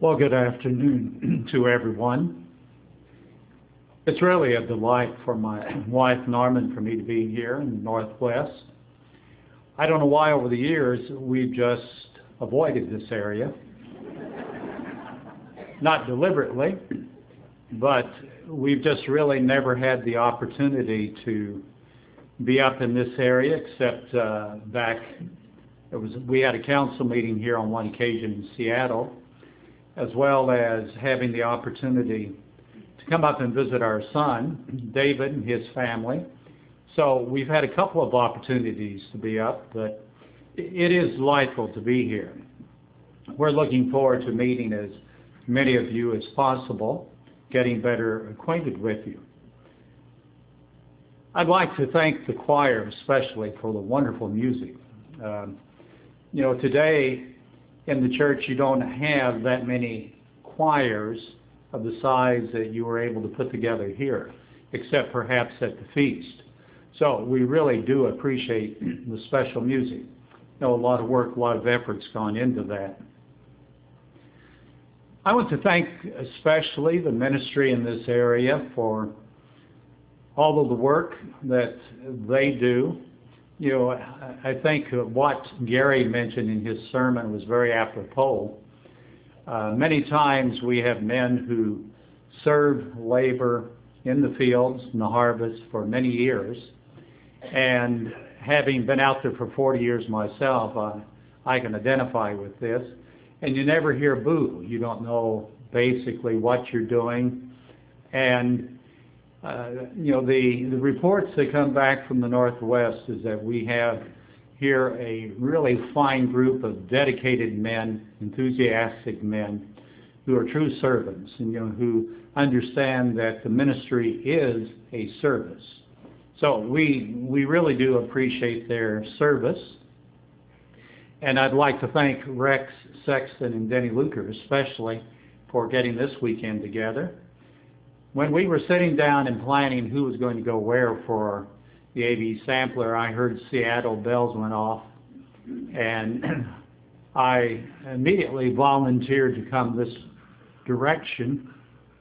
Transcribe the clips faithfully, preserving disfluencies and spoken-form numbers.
Well, good afternoon to everyone. It's really a delight for my wife, Norman, for me to be here in the Northwest. I don't know why over the years we've just avoided this area. Not deliberately, but we've just really never had the opportunity to be up in this area except uh, back, it was, we had a council meeting here on one occasion in Seattle, as well as having the opportunity to come up and visit our son, David, and his family. So we've had a couple of opportunities to be up, but it is delightful to be here. We're looking forward to meeting as many of you as possible, getting better acquainted with you. I'd like to thank the choir especially for the wonderful music. Um, you know, today in the church you don't have that many choirs of the size that you were able to put together here, except perhaps at the feast. So we really do appreciate the special music. You know, a lot of work, a lot of effort's gone into that. I want to thank especially the ministry in this area for all of the work that they do. You know, I think what Gary mentioned in his sermon was very apropos. Uh, many times we have men who serve labor in the fields and the harvest for many years, and having been out there for forty years myself, uh, I can identify with this. And you never hear boo. You don't know basically what you're doing. And, uh, you know, the, the reports that come back from the Northwest is that we have here a really fine group of dedicated men, enthusiastic men, who are true servants, and, you know, who understand that the ministry is a service. So we, we really do appreciate their service. And I'd like to thank Rex Sexton and Denny Luker especially for getting this weekend together. When we were sitting down and planning who was going to go where for the A V sampler, I heard Seattle bells went off, and I immediately volunteered to come this direction.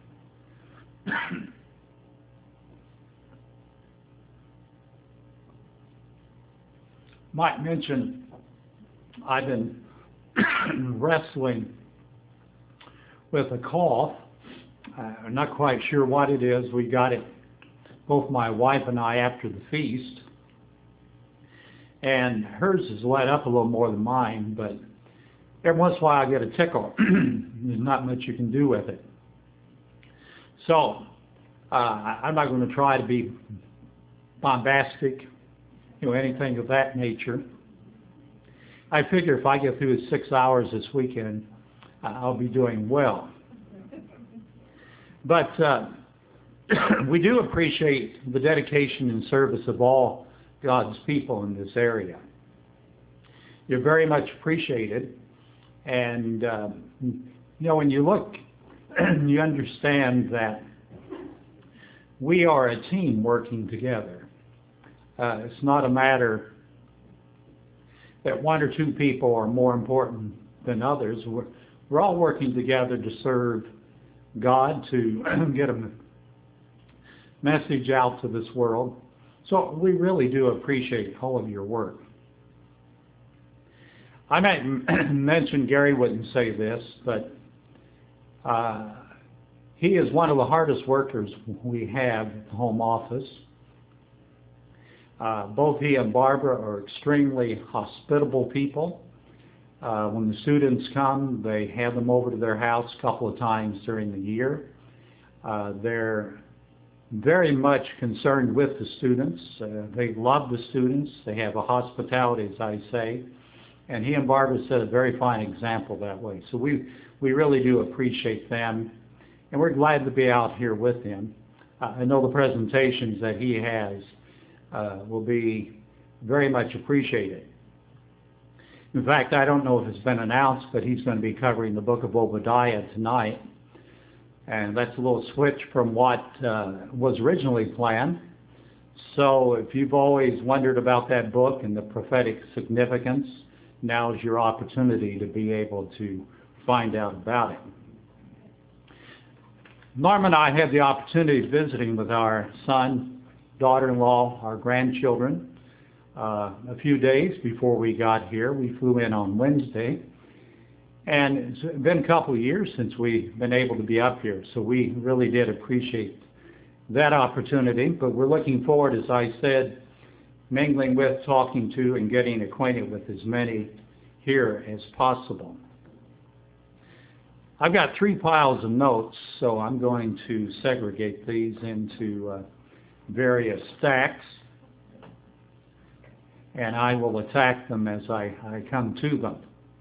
Might mention I've been wrestling with a cough. Uh, I'm not quite sure what it is. We got it, both my wife and I, after the feast. And hers is let up a little more than mine, but every once in a while I get a tickle. There's not much you can do with it. So uh, I'm not going to try to be bombastic, you know, anything of that nature. I figure if I get through six hours this weekend, uh, I'll be doing well. But uh, we do appreciate the dedication and service of all God's people in this area. You're very much appreciated. And, uh, you know, when you look, you understand that we are a team working together. Uh, it's not a matter that one or two people are more important than others. We're, we're all working together to serve God, to get a message out to this world. So we really do appreciate all of your work. I might mention, Gary wouldn't say this, but uh, he is one of the hardest workers we have at the home office. Uh, both he and Barbara are extremely hospitable people. Uh, when the students come, they have them over to their house a couple of times during the year. Uh, they're very much concerned with the students. Uh, they love the students. They have a hospitality, as I say. And he and Barbara set a very fine example that way. So we, we really do appreciate them. And we're glad to be out here with him. Uh, I know the presentations that he has Uh, will be very much appreciated. In fact, I don't know if it's been announced, but he's going to be covering the book of Obadiah tonight. And that's a little switch from what uh, was originally planned. So if you've always wondered about that book and the prophetic significance, now's your opportunity to be able to find out about it. Norma and I had the opportunity of visiting with our son, daughter-in-law, our grandchildren, uh, a few days before we got here. We flew in on Wednesday. And it's been a couple of years since we've been able to be up here, so we really did appreciate that opportunity. But we're looking forward, as I said, mingling with, talking to, and getting acquainted with as many here as possible. I've got three piles of notes, so I'm going to segregate these into uh, various stacks, and I will attack them as I, I come to them.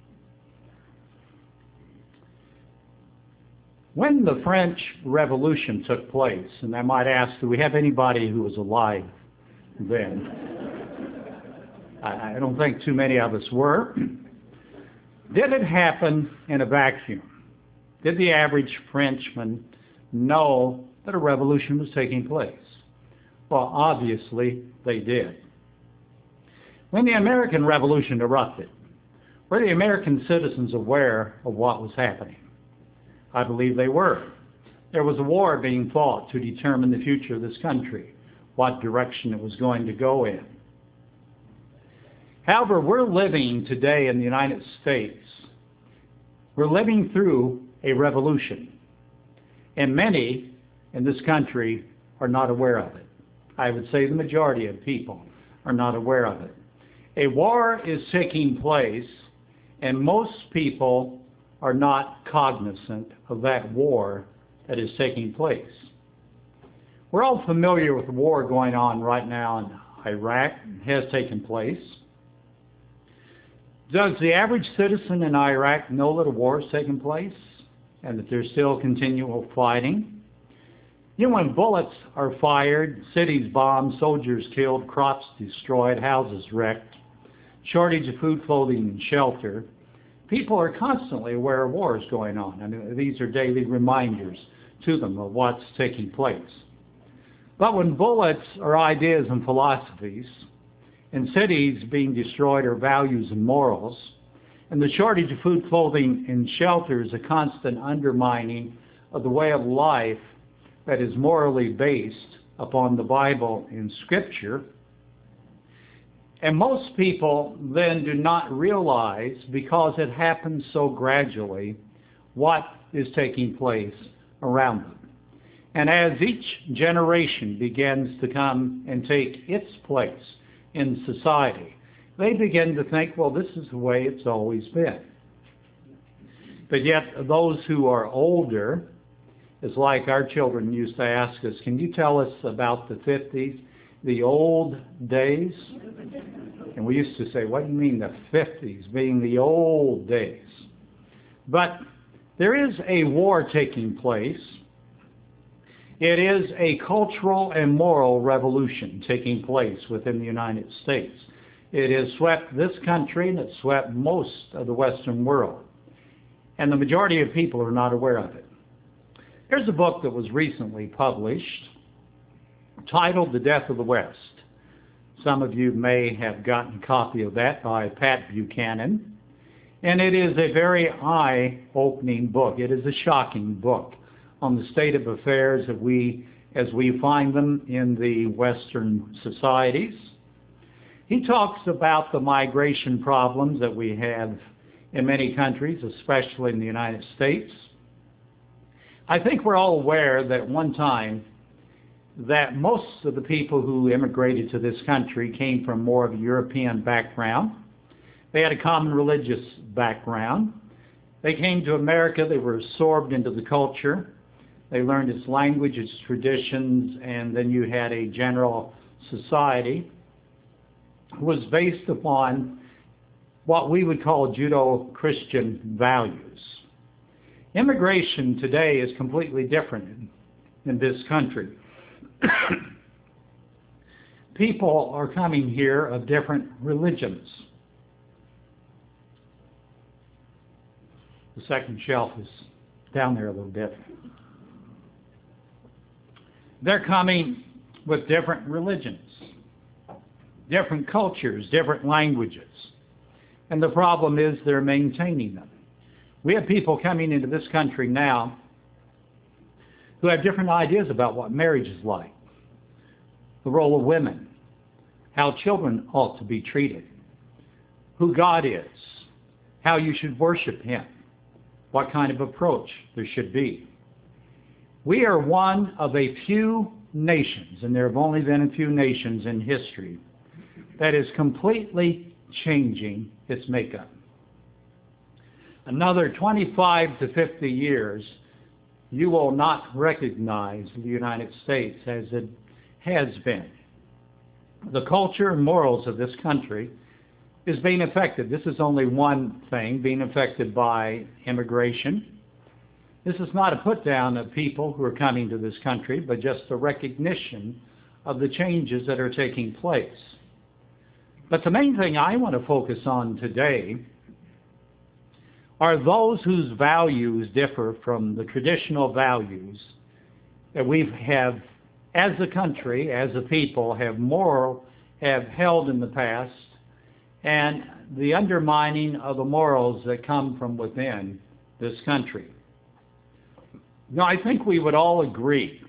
When the French Revolution took place, and I might ask, do we have anybody who was alive then? I, I don't think too many of us were. Did it happen in a vacuum? Did the average Frenchman know that a revolution was taking place? Well, obviously they did. When the American Revolution erupted, were the American citizens aware of what was happening? I believe they were. There was a war being fought to determine the future of this country, what direction it was going to go in. However, we're living today in the United States. We're living through a revolution, and many in this country are not aware of it. I would say the majority of people are not aware of it. A war is taking place, and most people are not cognizant of that war that is taking place. We're all familiar with the war going on right now in Iraq. It has taken place. Does the average citizen in Iraq know that a war is taking place and that there's still continual fighting? You know, when bullets are fired, cities bombed, soldiers killed, crops destroyed, houses wrecked, shortage of food, clothing, and shelter, people are constantly aware of wars going on. I mean, these are daily reminders to them of what's taking place. But when bullets are ideas and philosophies, and cities being destroyed are values and morals, and the shortage of food, clothing, and shelter is a constant undermining of the way of life that is morally based upon the Bible and Scripture. And most people then do not realize, because it happens so gradually, what is taking place around them. And as each generation begins to come and take its place in society, they begin to think, well, this is the way it's always been. But yet those who are older, it's like our children used to ask us, can you tell us about the fifties, the old days? And we used to say, what do you mean the fifties, being the old days? But there is a war taking place. It is a cultural and moral revolution taking place within the United States. It has swept this country, and it's swept most of the Western world. And the majority of people are not aware of it. There's a book that was recently published titled The Death of the West. Some of you may have gotten a copy of that by Pat Buchanan. And it is a very eye-opening book. It is a shocking book on the state of affairs that we, as we find them in the Western societies. He talks about the migration problems that we have in many countries, especially in the United States. I think we're all aware that at one time that most of the people who immigrated to this country came from more of a European background. They had a common religious background. They came to America, they were absorbed into the culture. They learned its language, its traditions, and then you had a general society that was based upon what we would call Judeo-Christian values. Immigration today is completely different in, in this country. People are coming here of different religions. The second shelf is down there a little bit. They're coming with different religions, different cultures, different languages. And the problem is they're maintaining them. We have people coming into this country now who have different ideas about what marriage is like, the role of women, how children ought to be treated, who God is, how you should worship Him, what kind of approach there should be. We are one of a few nations, and there have only been a few nations in history, that is completely changing its makeup. Another twenty-five to fifty years, you will not recognize the United States as it has been. The culture and morals of this country is being affected. This is only one thing, being affected by immigration. This is not a put down of people who are coming to this country, but just a recognition of the changes that are taking place. But the main thing I want to focus on today are those whose values differ from the traditional values that we have as a country, as a people, have moral, have held in the past, and the undermining of the morals that come from within this country. Now, I think we would all agree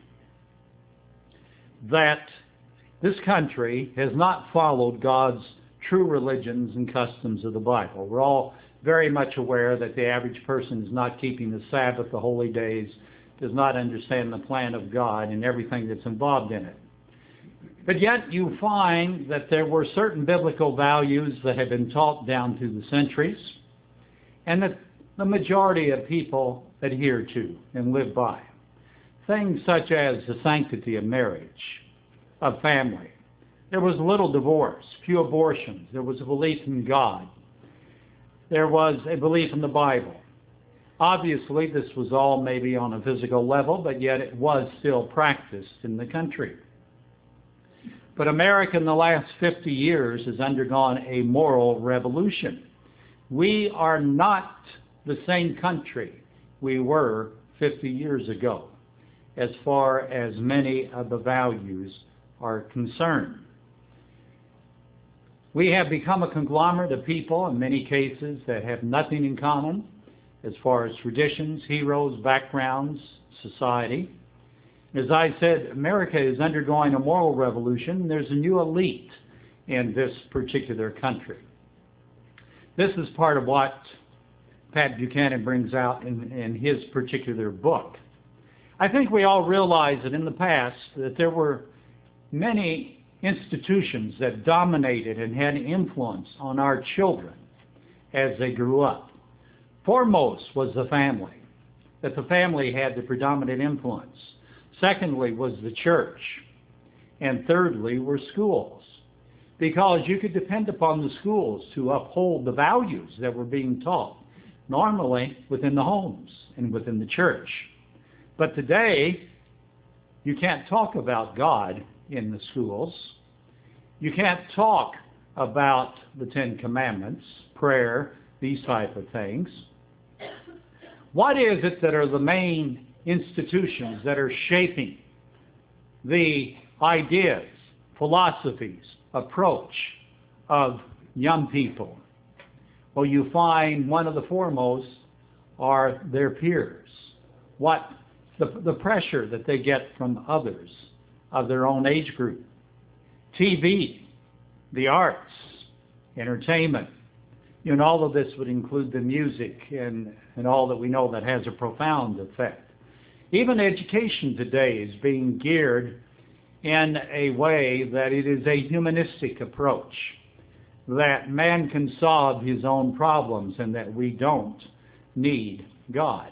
that this country has not followed God's true religions and customs of the Bible. We're all very much aware that the average person is not keeping the Sabbath, the holy days, does not understand the plan of God and everything that's involved in it. But yet you find that there were certain biblical values that have been taught down through the centuries, and that the majority of people adhere to and live by. Things such as the sanctity of marriage, of family. There was little divorce, few abortions. There was a belief in God. There was a belief in the Bible. Obviously, this was all maybe on a physical level, but yet it was still practiced in the country. But America in the last fifty years has undergone a moral revolution. We are not the same country we were fifty years ago, as far as many of the values are concerned. We have become a conglomerate of people, in many cases, that have nothing in common as far as traditions, heroes, backgrounds, society. As I said, America is undergoing a moral revolution. There's a new elite in this particular country. This is part of what Pat Buchanan brings out in, in his particular book. I think we all realize that in the past that there were many institutions that dominated and had influence on our children as they grew up. Foremost was the family, that the family had the predominant influence. Secondly was the church. And thirdly were schools, because you could depend upon the schools to uphold the values that were being taught, normally within the homes and within the church. But today, you can't talk about God in the schools. You can't talk about the Ten Commandments, prayer, these type of things. What is it that are the main institutions that are shaping the ideas, philosophies, approach of young people? Well, you find one of the foremost are their peers. What the, the pressure that they get from others of their own age group. T V, the arts, entertainment, and all of this would include the music and, and all that we know that has a profound effect. Even education today is being geared in a way that it is a humanistic approach, that man can solve his own problems and that we don't need God.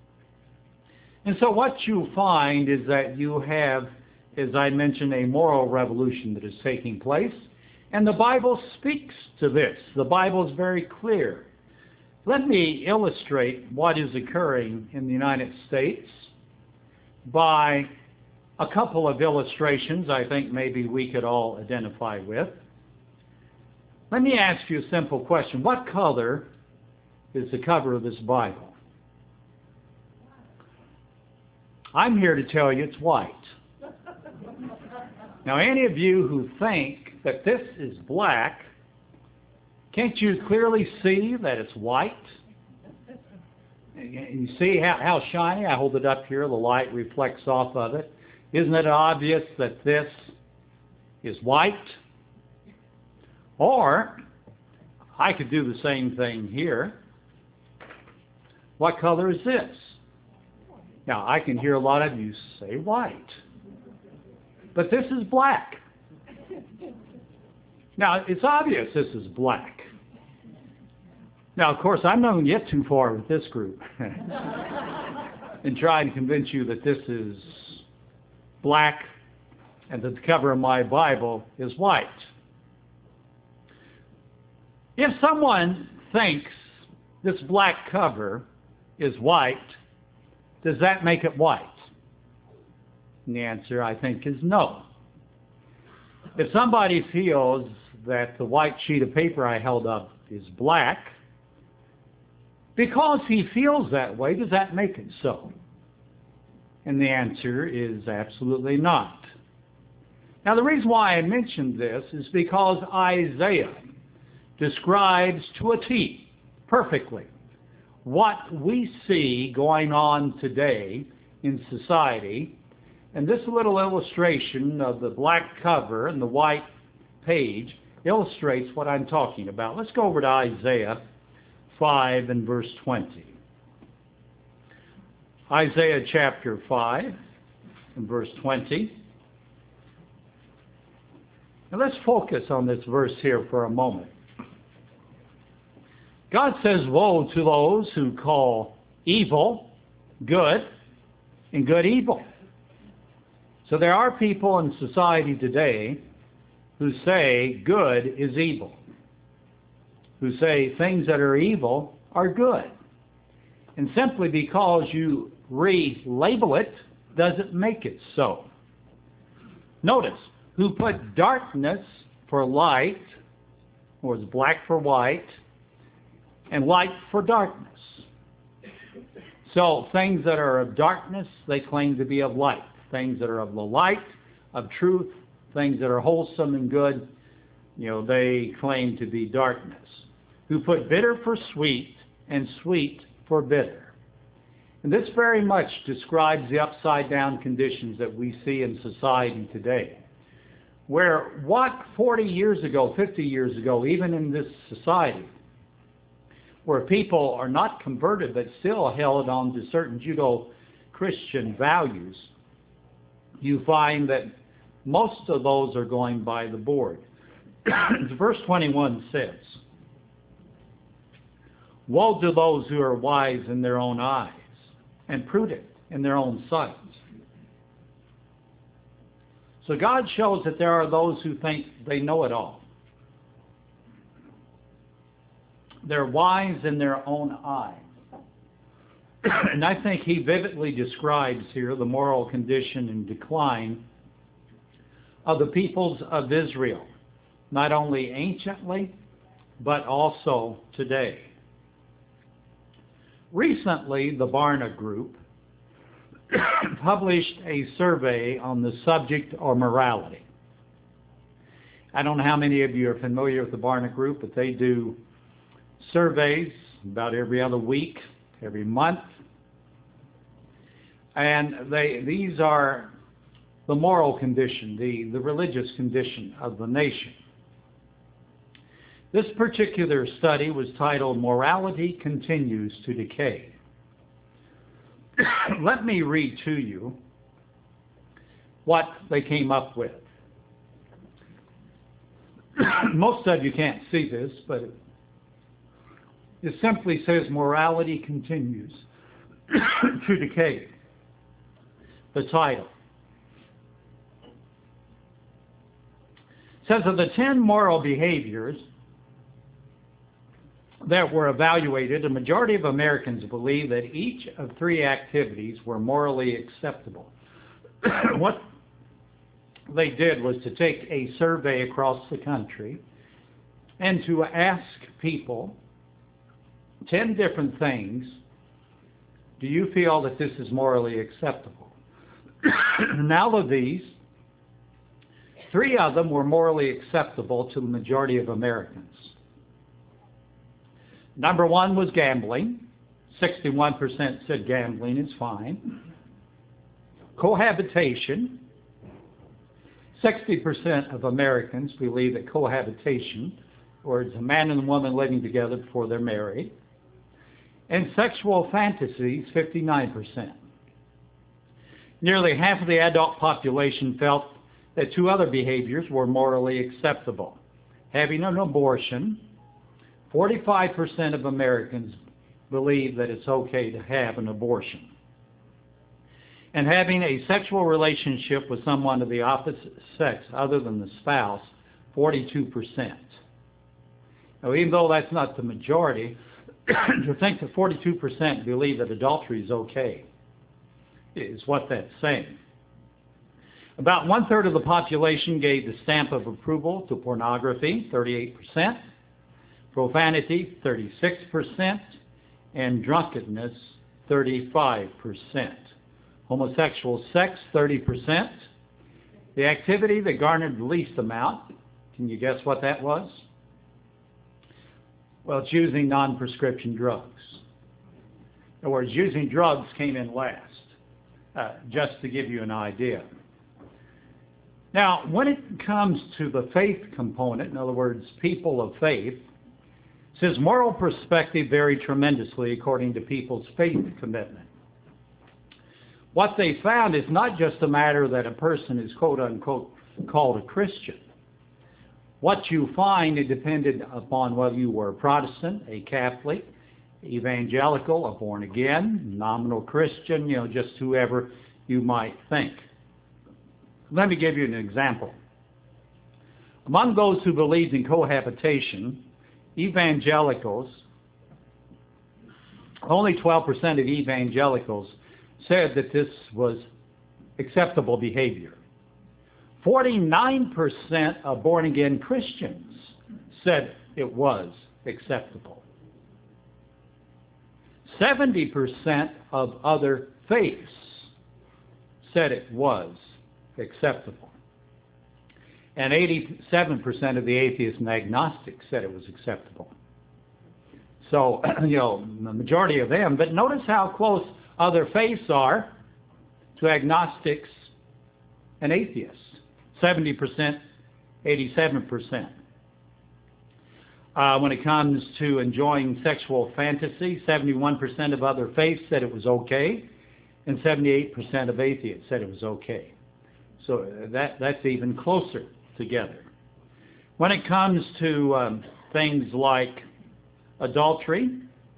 And so what you find is that you have, as I mentioned, a moral revolution that is taking place, and the Bible speaks to this. The Bible is very clear. Let me illustrate what is occurring in the United States by a couple of illustrations I think maybe we could all identify with. Let me ask you a simple question. What color is the cover of this Bible? I'm here to tell you it's white. Now, any of you who think that this is black, can't you clearly see that it's white? You see how, how shiny? I hold it up here. The light reflects off of it. Isn't it obvious that this is white? Or I could do the same thing here. What color is this? Now, I can hear a lot of you say white. But this is black. Now, it's obvious this is black. Now, of course, I'm not going to get too far with this group and try and convince you that this is black and that the cover of my Bible is white. If someone thinks this black cover is white, does that make it white? And the answer, I think, is no. If somebody feels that the white sheet of paper I held up is black, because he feels that way, does that make it so? And the answer is absolutely not. Now, the reason why I mentioned this is because Isaiah describes to a T, perfectly, what we see going on today in society. And this little illustration of the black cover and the white page illustrates what I'm talking about. Let's go over to Isaiah five and verse twenty. Isaiah chapter five and verse twenty. Now let's focus on this verse here for a moment. God says, woe to those who call evil good and good evil. So there are people in society today who say good is evil, who say things that are evil are good. And simply because you relabel it doesn't make it so. Notice, who put darkness for light, or is black for white, and light for darkness. So things that are of darkness, they claim to be of light. Things that are of the light, of truth, things that are wholesome and good, you know, they claim to be darkness. Who put bitter for sweet and sweet for bitter. And this very much describes the upside down conditions that we see in society today. Where what forty years ago, fifty years ago, even in this society, where people are not converted but still held on to certain Judeo-Christian values, you find that most of those are going by the board. Verse twenty-one says, woe to those who are wise in their own eyes and prudent in their own sight. So God shows that there are those who think they know it all. They're wise in their own eyes. And I think he vividly describes here the moral condition and decline of the peoples of Israel, not only anciently, but also today. Recently, the Barna Group published a survey on the subject of morality. I don't know how many of you are familiar with the Barna Group, but they do surveys about every other week, every month. And they these are the moral condition, the, the religious condition of the nation. This particular study was titled, Morality Continues to Decay. Let me read to you what they came up with. Most of you can't see this, but it, it simply says morality continues to decay. The title says of the ten moral behaviors that were evaluated, a majority of Americans believe that each of three activities were morally acceptable. What they did was to take a survey across the country and to ask people ten different things. Do you feel that this is morally acceptable? Now of these, three of them were morally acceptable to the majority of Americans. Number one was gambling, sixty-one percent said gambling is fine. Cohabitation. sixty percent of Americans believe that cohabitation, or it's a man and a woman living together before they're married. And sexual fantasies, fifty-nine percent. Nearly half of the adult population felt that two other behaviors were morally acceptable. Having an abortion, forty-five percent of Americans believe that it's okay to have an abortion. And having a sexual relationship with someone of the opposite sex other than the spouse, forty-two percent. Now, even though that's not the majority, to think that forty-two percent believe that adultery is okay is what that's saying. About one-third of the population gave the stamp of approval to pornography, thirty-eight percent, profanity, thirty-six percent, and drunkenness, thirty-five percent. Homosexual sex, thirty percent. The activity that garnered the least amount, can you guess what that was? Well, it's using non-prescription drugs. In other words, using drugs came in last, uh, just to give you an idea. Now, when it comes to the faith component, in other words, people of faith, it says moral perspective vary tremendously according to people's faith commitment. What they found is not just a matter that a person is quote-unquote called a Christian. What you find, it depended upon whether you were a Protestant, a Catholic, evangelical, a born-again, nominal Christian, you know, just whoever you might think. Let me give you an example. Among those who believed in cohabitation, evangelicals, only twelve percent of evangelicals said that this was acceptable behavior. forty-nine percent of born-again Christians said it was acceptable. seventy percent of other faiths said it was acceptable. And eighty-seven percent of the atheists and agnostics said it was acceptable. So, you know, the majority of them, but notice how close other faiths are to agnostics and atheists. seventy percent, eighty-seven percent. Uh, when it comes to enjoying sexual fantasy, seventy-one percent of other faiths said it was okay, and seventy-eight percent of atheists said it was okay. So that, that's even closer together. When it comes to um, things like adultery,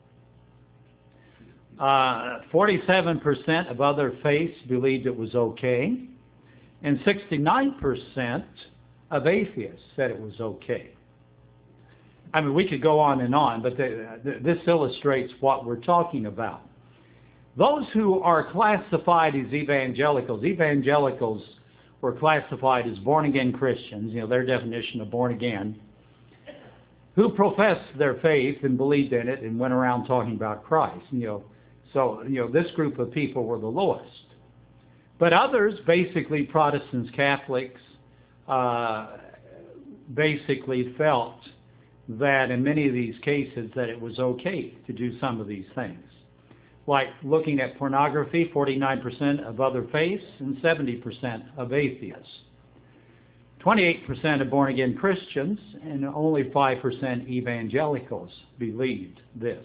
uh, forty-seven percent of other faiths believed it was okay, and sixty-nine percent of atheists said it was okay. I mean, we could go on and on, but the, the, this illustrates what we're talking about. Those who are classified as evangelicals, evangelicals were classified as born-again Christians, you know, their definition of born-again, who professed their faith and believed in it and went around talking about Christ. You know, so, you know, this group of people were the lowest. But others, basically Protestants, Catholics, uh, basically felt that in many of these cases that it was okay to do some of these things. Like looking at pornography, forty-nine percent of other faiths and seventy percent of atheists. twenty-eight percent of born-again Christians and only five percent evangelicals believed this.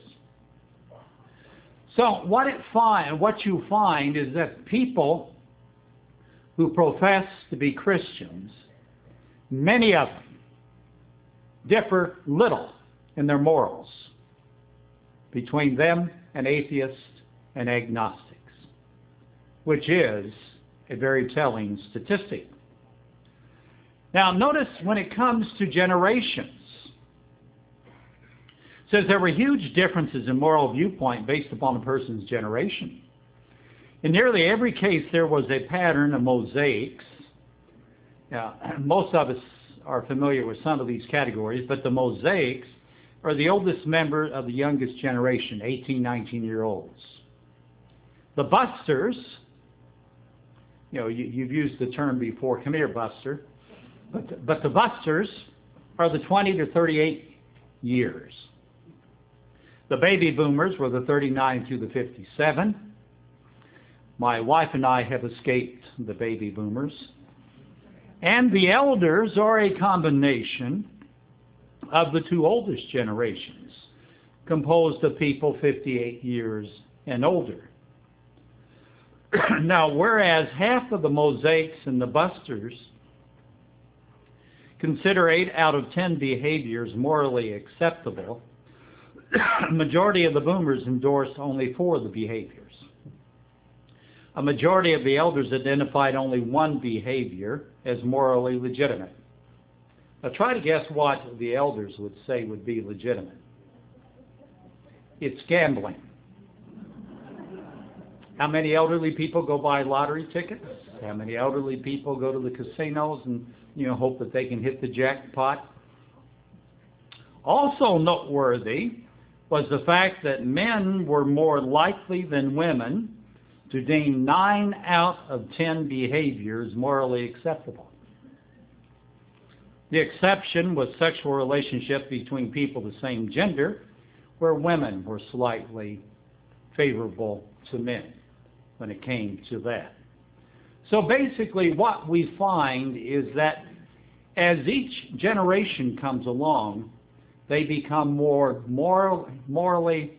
So what, it find, what you find is that people who profess to be Christians, many of them differ little in their morals between them and atheists and agnostics, which is a very telling statistic. Now notice when it comes to generations, it says there were huge differences in moral viewpoint based upon a person's generation. In nearly every case there was a pattern of mosaics. Now, most of us are familiar with some of these categories, but the mosaics are the oldest member of the youngest generation, eighteen, nineteen year olds. The busters, you know, you, you've used the term before, come here buster, but the, but the busters are the twenty to thirty-eight years. The baby boomers were the thirty-nine through the fifty-seven. My wife and I have escaped the baby boomers. And the elders are a combination of the two oldest generations, composed of people fifty-eight years and older. Now, whereas half of the Mosaics and the Busters consider eight out of ten behaviors morally acceptable, a majority of the boomers endorse only four of the behaviors. A majority of the elders identified only one behavior as morally legitimate. Now try to guess what the elders would say would be legitimate. It's gambling. How many elderly people go buy lottery tickets? How many elderly people go to the casinos and, you know, hope that they can hit the jackpot? Also noteworthy was the fact that men were more likely than women to deem nine out of ten behaviors morally acceptable. The exception was sexual relationship between people of the same gender, where women were slightly favorable to men when it came to that. So basically what we find is that as each generation comes along, they become more moral, morally,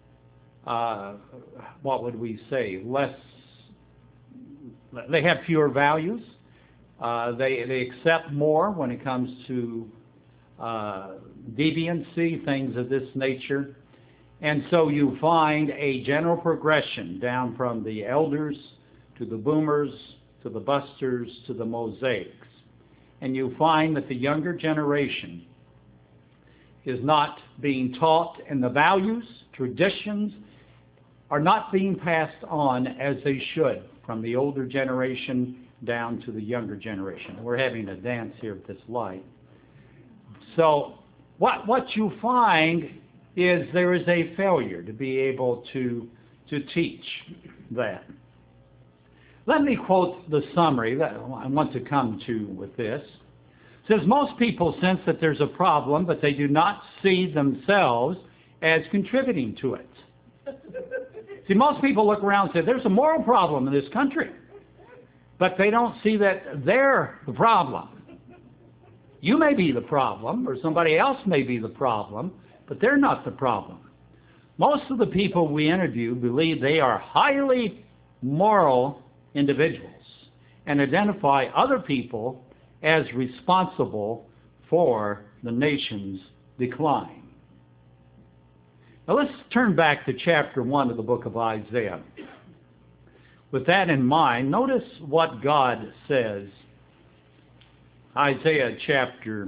uh, what would we say, less, they have fewer values. Uh, they, they accept more when it comes to uh, deviancy, things of this nature. And so you find a general progression down from the elders to the boomers to the busters to the mosaics. And you find that the younger generation is not being taught, and the values, traditions are not being passed on as they should from the older generation down to the younger generation. We're having a dance here with this light. So what, what you find is there is a failure to be able to, to teach that. Let me quote the summary that I want to come to with this. It says, most people sense that there's a problem, but they do not see themselves as contributing to it. See, most people look around and say, there's a moral problem in this country, but they don't see that they're the problem. You may be the problem, or somebody else may be the problem, but they're not the problem. Most of the people we interview believe they are highly moral individuals and identify other people as responsible for the nation's decline. Now let's turn back to chapter one of the book of Isaiah. With that in mind, notice what God says. Isaiah chapter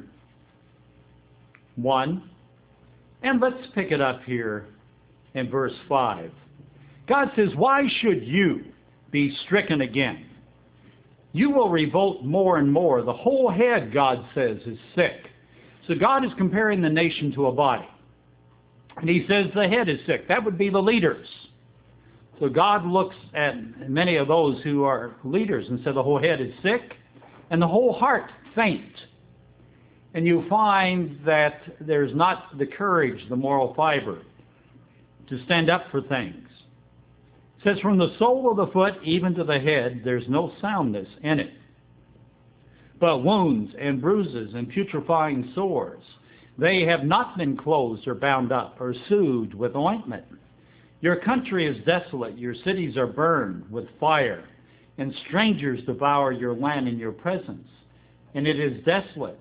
one. And let's pick it up here in verse five. God says, why should you be stricken again? You will revolt more and more. The whole head, God says, is sick. So God is comparing the nation to a body. And he says the head is sick. That would be the leaders. So God looks at many of those who are leaders and says the whole head is sick and the whole heart faint. And you find that there's not the courage, the moral fiber to stand up for things. It says, from the sole of the foot even to the head, there's no soundness in it, but wounds and bruises and putrefying sores. They have not been closed or bound up or soothed with ointment. Your country is desolate. Your cities are burned with fire, and strangers devour your land in your presence. And it is desolate,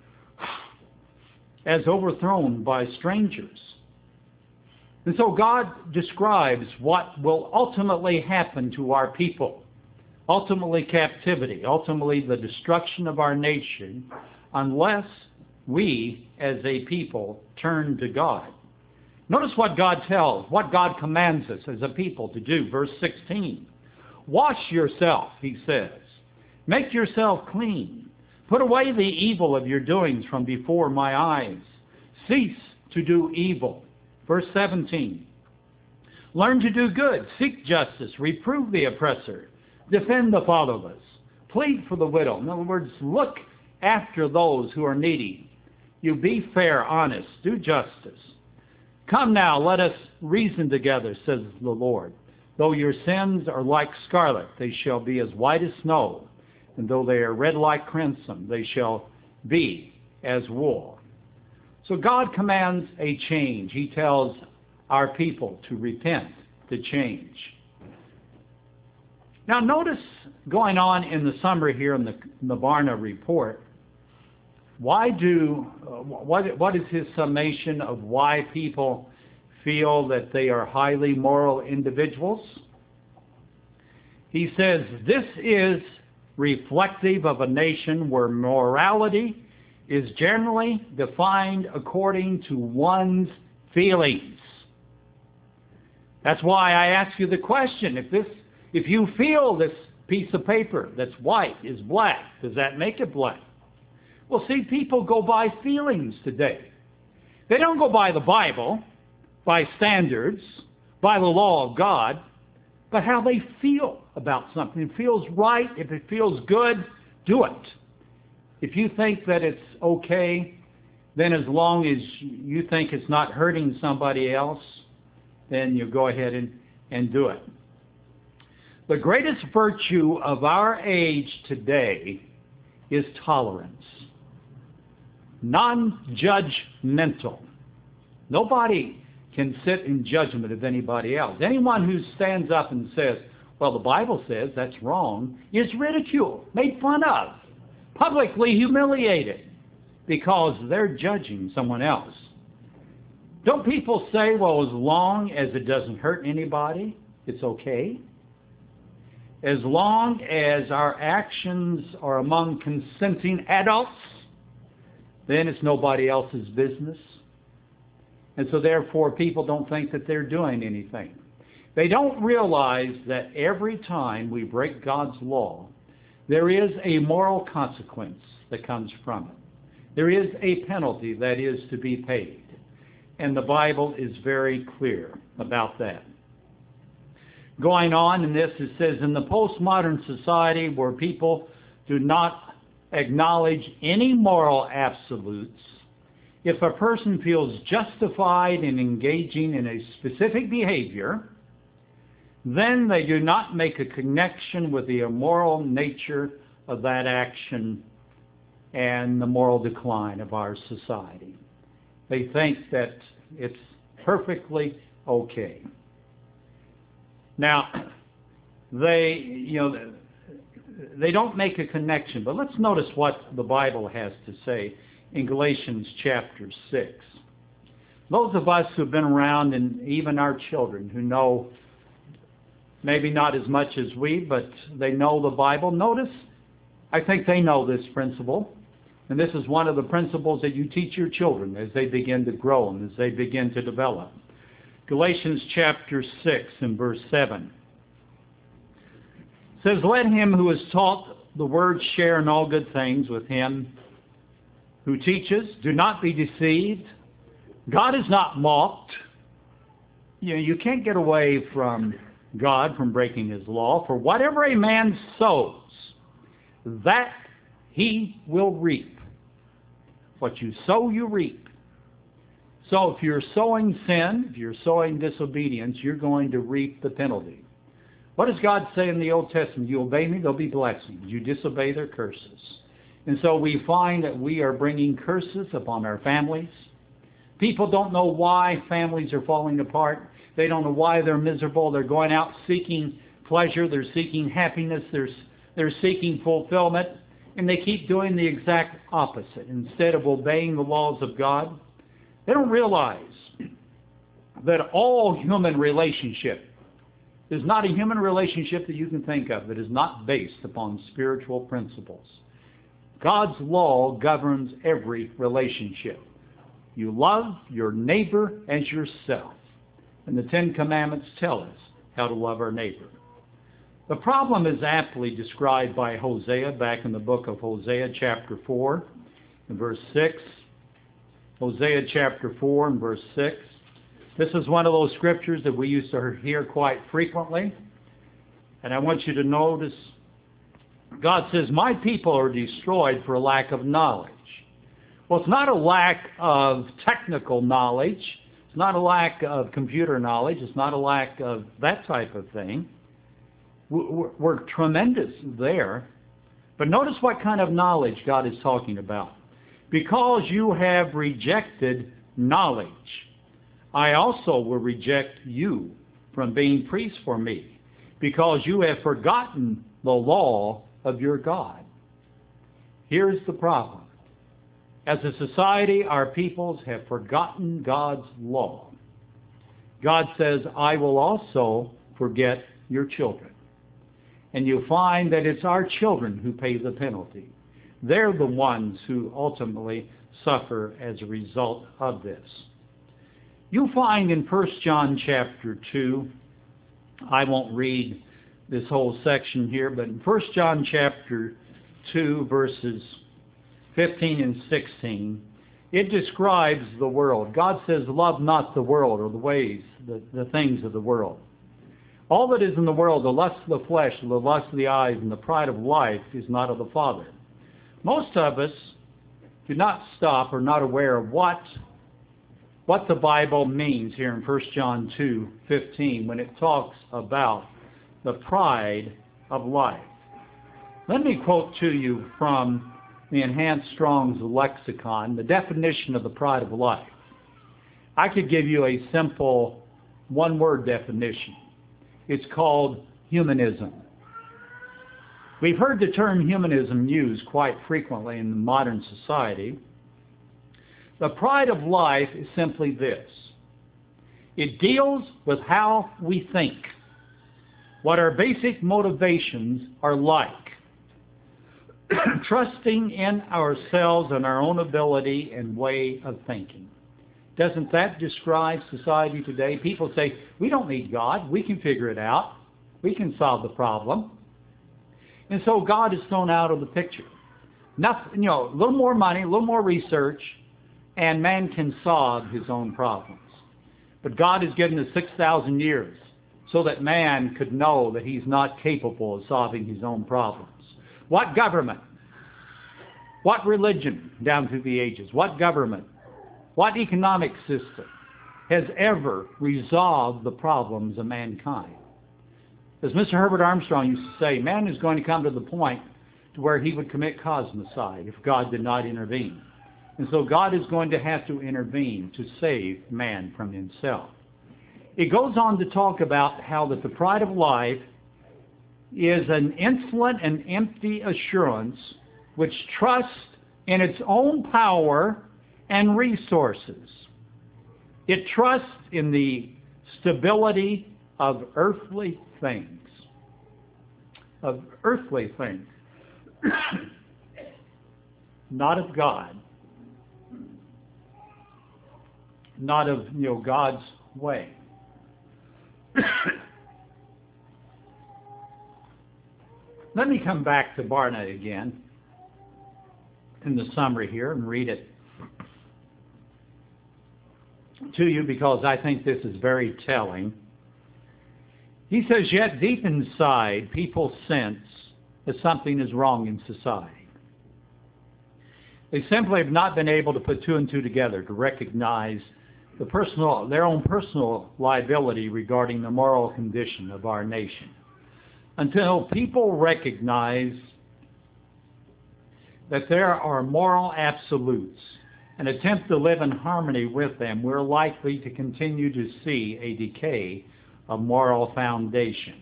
as overthrown by strangers. And so God describes what will ultimately happen to our people. Ultimately captivity, ultimately the destruction of our nation, unless we as a people turn to God. Notice what God tells, what God commands us as a people to do. Verse sixteen. Wash yourself, he says. Make yourself clean. Put away the evil of your doings from before my eyes. Cease to do evil. Verse seventeen. Learn to do good. Seek justice. Reprove the oppressor. Defend the fatherless. Plead for the widow. In other words, look after those who are needy. You be fair, honest. Do justice. Come now, let us reason together, says the Lord. Though your sins are like scarlet, they shall be as white as snow. And though they are red like crimson, they shall be as wool. So God commands a change. He tells our people to repent, to change. Now notice going on in the summary here in the, in the Barna report, why do, uh, what, what is his summation of why people feel that they are highly moral individuals? He says, this is reflective of a nation where morality is generally defined according to one's feelings. That's why I ask you the question, if this, if you feel this piece of paper that's white is black, does that make it black? Well, see, people go by feelings today. They don't go by the Bible, by standards, by the law of God, but how they feel about something. If it feels right, if it feels good, do it. If you think that it's okay, then as long as you think it's not hurting somebody else, then you go ahead and, and do it. The greatest virtue of our age today is tolerance. Non-judgmental. Nobody can sit in judgment of anybody else. Anyone who stands up and says, well, the Bible says that's wrong, is ridiculed, made fun of, publicly humiliated, because they're judging someone else. Don't people say, well, as long as it doesn't hurt anybody, it's okay? As long as our actions are among consenting adults, then it's nobody else's business. And so therefore people don't think that they're doing anything. They don't realize that every time we break God's law, there is a moral consequence that comes from it. There is a penalty that is to be paid. And the Bible is very clear about that. Going on in this, it says, in the postmodern society where people do not acknowledge any moral absolutes, if a person feels justified in engaging in a specific behavior, then they do not make a connection with the immoral nature of that action and the moral decline of our society. They think that it's perfectly okay. Now, they, you know, they don't make a connection, but let's notice what the Bible has to say in Galatians chapter six. Those of us who've been around, and even our children who know maybe not as much as we, but they know the Bible, notice, I think they know this principle. And this is one of the principles that you teach your children as they begin to grow and as they begin to develop. Galatians chapter six and verse seven says, let him who is taught the word share in all good things with him who teaches. Do not be deceived. God is not mocked. You know, you can't get away from God, from breaking his law. For whatever a man sows, that he will reap. What you sow, you reap. So if you're sowing sin, if you're sowing disobedience, you're going to reap the penalty. What does God say in the Old Testament? You obey me, there'll be blessings. You disobey, their curses. And so we find that we are bringing curses upon our families. People don't know why families are falling apart. They don't know why they're miserable. They're going out seeking pleasure. They're seeking happiness. They're, they're seeking fulfillment. And they keep doing the exact opposite. Instead of obeying the laws of God, they don't realize that all human relationship is not a human relationship that you can think of that is not based upon spiritual principles. God's law governs every relationship. You love your neighbor as yourself. And the Ten Commandments tell us how to love our neighbor. The problem is aptly described by Hosea back in the book of Hosea chapter four and verse six. Hosea chapter four and verse six. This is one of those scriptures that we used to hear quite frequently. And I want you to notice, God says, my people are destroyed for a lack of knowledge. Well, it's not a lack of technical knowledge. It's not a lack of computer knowledge. It's not a lack of that type of thing. We're, we're tremendous there. But notice what kind of knowledge God is talking about. Because you have rejected knowledge, I also will reject you from being priests for me, because you have forgotten the law of your God. Here's the problem. As a society, our peoples have forgotten God's law. God says, I will also forget your children. And you find that it's our children who pay the penalty. They're the ones who ultimately suffer as a result of this. You find in First John chapter two, I won't read this whole section here, but in First John chapter two, verses fifteen and sixteen, it describes the world. God says, love not the world or the ways, the, the things of the world. All that is in the world, the lust of the flesh, the lust of the eyes, and the pride of life is not of the Father. Most of us do not stop or not aware of what, what the Bible means here in First John two fifteen when it talks about the pride of life. Let me quote to you from the Enhanced Strong's Lexicon, the definition of the pride of life. I could give you a simple one-word definition. It's called humanism. We've heard the term humanism used quite frequently in modern society. The pride of life is simply this. It deals with how we think, what our basic motivations are like, trusting in ourselves and our own ability and way of thinking. Doesn't that describe society today? People say, we don't need God. We can figure it out. We can solve the problem. And so God is thrown out of the picture. Nothing, you know, a little more money, a little more research, and man can solve his own problems. But God has given us six thousand years so that man could know that he's not capable of solving his own problems. What government? What religion down through the ages? What government? What economic system has ever resolved the problems of mankind? As Mister Herbert Armstrong used to say, man is going to come to the point to where he would commit cosmicide if God did not intervene. And so God is going to have to intervene to save man from himself. It goes on to talk about how that the pride of life is an insolent and empty assurance which trusts in its own power and resources. It trusts in the stability of earthly things. Of earthly things. Not of God. Not of, you know, God's way. Let me come back to Barna again in the summary here and read it to you because I think this is very telling. He says, yet deep inside, people sense that something is wrong in society. They simply have not been able to put two and two together to recognize the personal, their own personal liability regarding the moral condition of our nation. Until people recognize that there are moral absolutes and attempt to live in harmony with them, we're likely to continue to see a decay of moral foundation.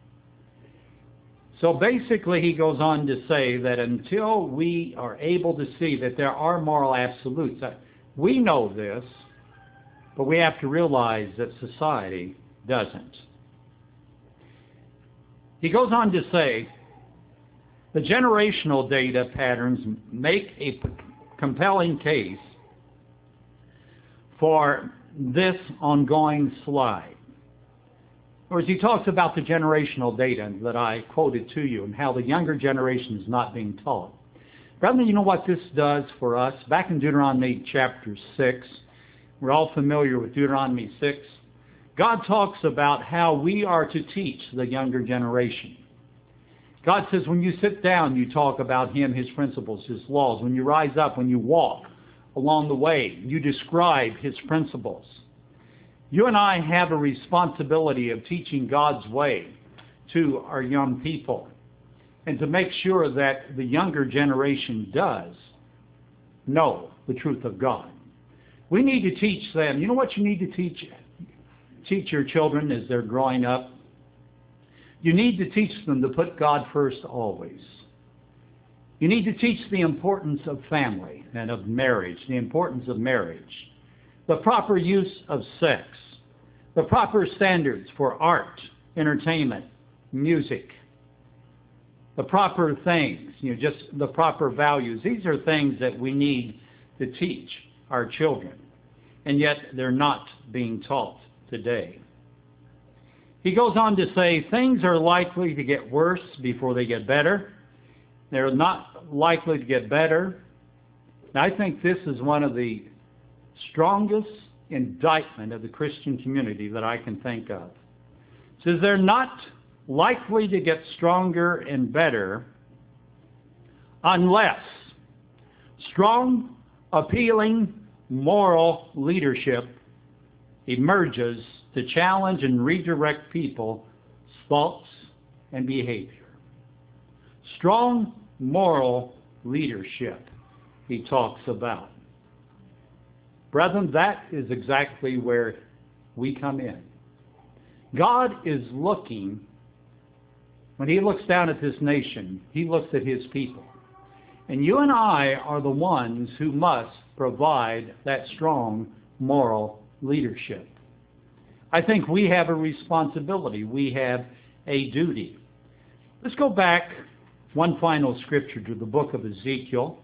So basically he goes on to say that until we are able to see that there are moral absolutes, we know this, but we have to realize that society doesn't. He goes on to say, the generational data patterns make a compelling case for this ongoing slide. Or as he talks about the generational data that I quoted to you and how the younger generation is not being taught. Brethren, you know what this does for us? Back in Deuteronomy chapter six, we're all familiar with Deuteronomy six. God talks about how we are to teach the younger generation. God says when you sit down, you talk about Him, His principles, His laws. When you rise up, when you walk along the way, you describe His principles. You and I have a responsibility of teaching God's way to our young people, and to make sure that the younger generation does know the truth of God. We need to teach them. You know what you need to teach teach your children as they're growing up? You need to teach them to put God first always. You need to teach the importance of family and of marriage, the importance of marriage, the proper use of sex, the proper standards for art, entertainment, music, the proper things, you know, just the proper values. These are things that we need to teach our children, and yet they're not being taught today. He goes on to say, things are likely to get worse before they get better. They're not likely to get better. And I think this is one of the strongest indictment of the Christian community that I can think of. It says they're not likely to get stronger and better unless strong, appealing, moral leadership emerges to challenge and redirect people's thoughts and behavior. Strong moral leadership, he talks about. Brethren, that is exactly where we come in. God is looking, when he looks down at this nation, he looks at his people. And you and I are the ones who must provide that strong moral leadership. I think we have a responsibility. We have a duty. Let's go back one final scripture to the book of Ezekiel,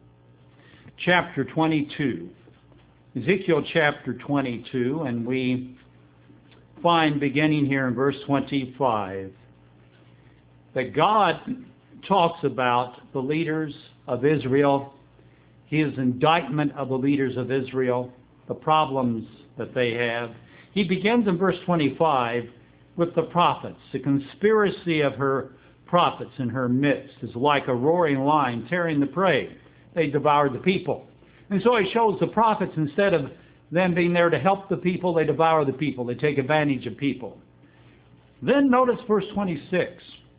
chapter twenty-two. Ezekiel chapter twenty-two, and we find beginning here in verse twenty-five that God talks about the leaders of Israel, his indictment of the leaders of Israel, the problems that they have. He begins in verse twenty-five with the prophets. The conspiracy of her prophets in her midst is like a roaring lion tearing the prey. They devoured the people. And so he shows the prophets, instead of them being there to help the people, they devour the people. They take advantage of people. Then notice verse twenty-six.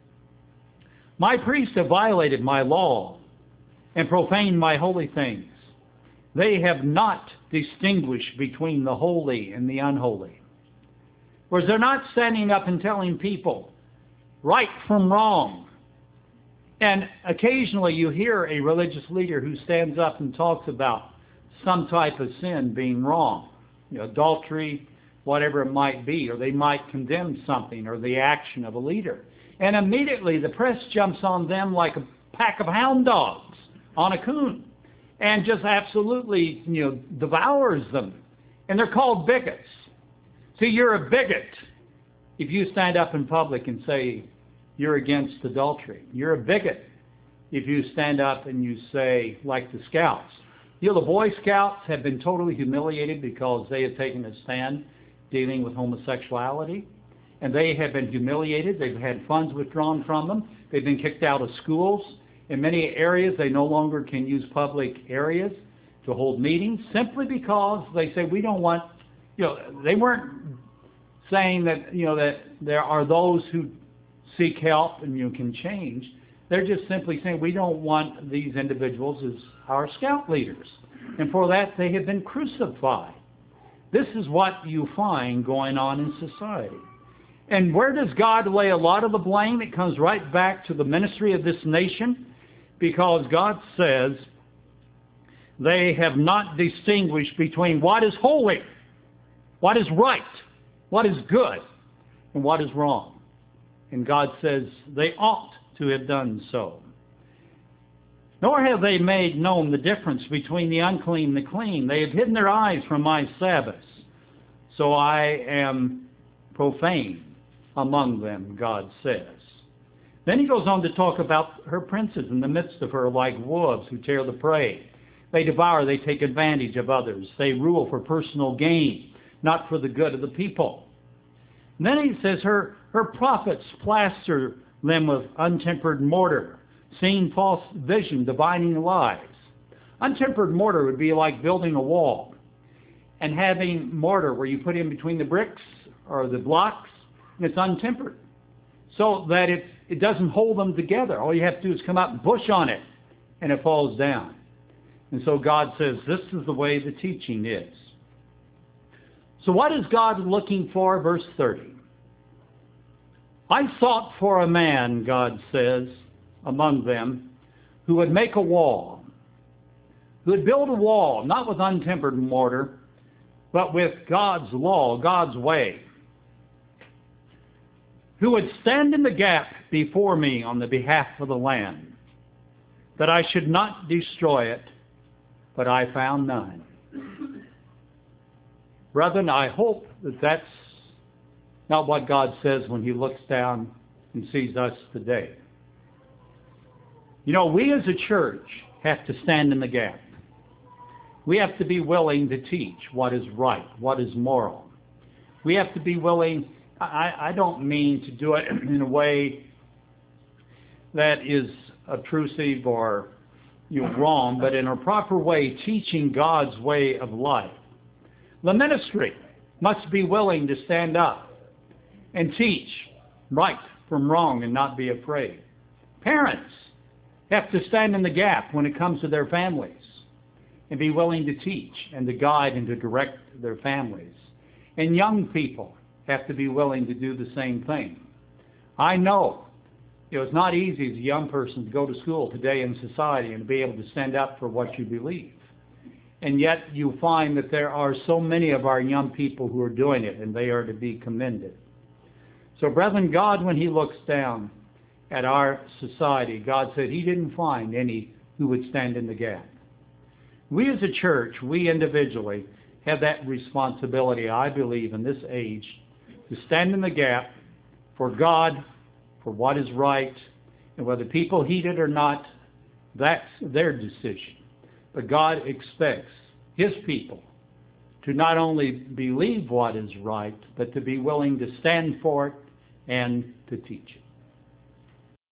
My priests have violated my law and profaned my holy things. They have not distinguished between the holy and the unholy. Whereas they're not standing up and telling people right from wrong. And occasionally you hear a religious leader who stands up and talks about some type of sin being wrong, you know, adultery, whatever it might be, or they might condemn something or the action of a leader. And immediately the press jumps on them like a pack of hound dogs on a coon and just absolutely, you know, devours them. And they're called bigots. See, you're a bigot if you stand up in public and say you're against adultery. You're a bigot if you stand up and you say, like the Scouts. You know, the Boy Scouts have been totally humiliated because they have taken a stand dealing with homosexuality. And they have been humiliated. They've had funds withdrawn from them. They've been kicked out of schools. In many areas, they no longer can use public areas to hold meetings simply because they say, we don't want, you know, they weren't saying that, you know, that there are those who seek help and you can change. They're just simply saying we don't want these individuals as our scout leaders. And for that, they have been crucified. This is what you find going on in society. And where does God lay a lot of the blame? It comes right back to the ministry of this nation, because God says they have not distinguished between what is holy, what is right, what is good, and what is wrong. And God says they ought to have done so. Nor have they made known the difference between the unclean and the clean. They have hidden their eyes from my Sabbaths. So I am profane among them, God says. Then he goes on to talk about her princes in the midst of her like wolves who tear the prey. They devour, they take advantage of others. They rule for personal gain, not for the good of the people. And then he says her, her prophets plaster them with untempered mortar, seeing false vision, divining lies. Untempered mortar would be like building a wall. and having mortar where you put in between the bricks or the blocks, and it's untempered, so that it, it doesn't hold them together. All you have to do is come out and push on it, and it falls down. And so God says, this is the way the teaching is. So what is God looking for? Verse thirty. I sought for a man, God says, among them, who would make a wall, who would build a wall, not with untempered mortar, but with God's law, God's way, who would stand in the gap before me on the behalf of the land, that I should not destroy it, but I found none. Brethren, I hope that that's not what God says when he looks down and sees us today. You know, we as a church have to stand in the gap. We have to be willing to teach what is right, what is moral. We have to be willing, I, I don't mean to do it in a way that is obtrusive or you know, wrong, but in a proper way, teaching God's way of life. The ministry must be willing to stand up and teach right from wrong and not be afraid. Parents have to stand in the gap when it comes to their families and be willing to teach and to guide and to direct their families. And young people have to be willing to do the same thing. I know, you know it's not easy as a young person to go to school today in society and to be able to stand up for what you believe. And yet you find that there are so many of our young people who are doing it, and they are to be commended. So, brethren, God, when he looks down at our society, God said he didn't find any who would stand in the gap. We as a church, we individually, have that responsibility, I believe, in this age, to stand in the gap for God, for what is right, and whether people heed it or not, that's their decision. But God expects his people to not only believe what is right, but to be willing to stand for it and to teach it.